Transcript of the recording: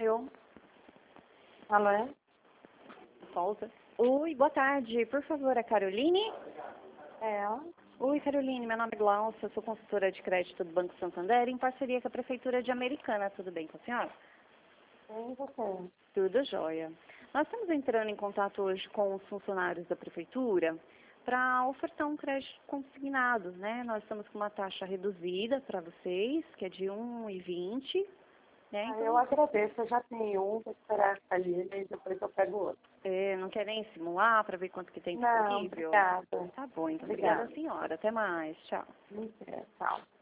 Eu. Alô? Pausa. Oi, boa tarde. Por favor, a Caroline? É ela? Oi, Caroline. Meu nome é Glaucia. Eu sou consultora de crédito do Banco Santander em parceria com a Prefeitura de Americana. Tudo bem com a senhora? Sim, você. Tudo jóia. Nós estamos entrando em contato hoje com os funcionários da Prefeitura para ofertar um crédito consignado, né? Nós estamos com uma taxa reduzida para vocês, que é de 1,20, né? Então, Eu agradeço, eu já tenho um, vou esperar sair e depois eu pego outro. não quer nem simular para ver quanto que tem Não, disponível? obrigada. Tá bom, então Obrigada. obrigada, senhora. Até mais. Tchau. Mentira, tchau.